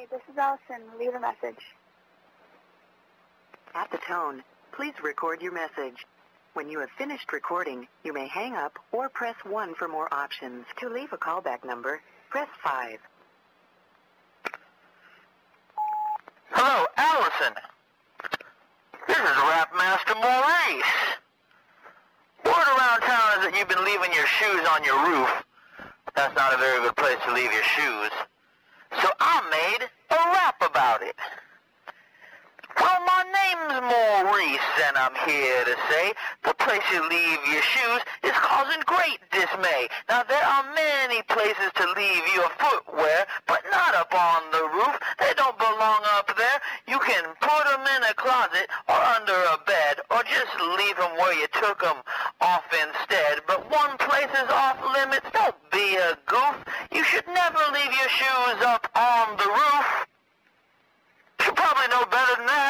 this is Allison. Leave a message. At the tone, please record your message. When you have finished recording, you may hang up or press 1 for more options. To leave a callback number, press 5. Hello, Allison. This is Rap Master Maurice. Word around town is that you've been leaving your shoes on your roof. That's not a very good place to leave your shoes. So I made a rap about it. Well, my name's Maurice, and I'm here to say the place you leave your shoes is causing great dismay. Now, there are many places to leave your footwear, but not up on the roof. They don't belong up there. You can put them in a closet or under a bed, or just leave them where you took them off instead. But one place is off limits. Don't be a goof. You should never leave your shoes up on the roof. You should probably know better than that.